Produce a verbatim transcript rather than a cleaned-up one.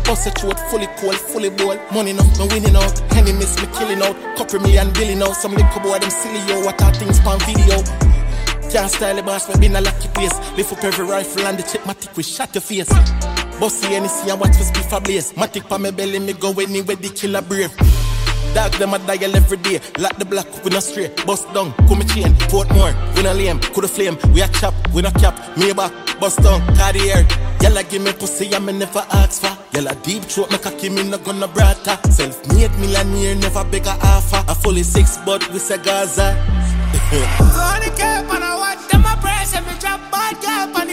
Bust a throat, fully cold, fully bold. Money enough, me winning out. Enemies, me killing out. Couple million billion out. Some little boy, them silly yo. What are things pan video? Can't style the boss, me been a lucky place. Lift up every rifle and the check my tick, we shot your face. Bossy N C and watch for speed for blaze. Matic pa me belly, me go anywhere the killer brave. Dog them a dial every day. Lock the block, we no stray. Bust down, come me chain. Portmore, we no lame. Coulda flame, we a chop, we no cap. Me back, bust down, Cartier. Yalla give me pussy and me never ask for. Yalla deep throat, me cocky, me no gonna brata. Self-made millionaire, never beg a offer. A fully six, but we say Gaza. Gonna cap and I watch them a press and me drop bad cap.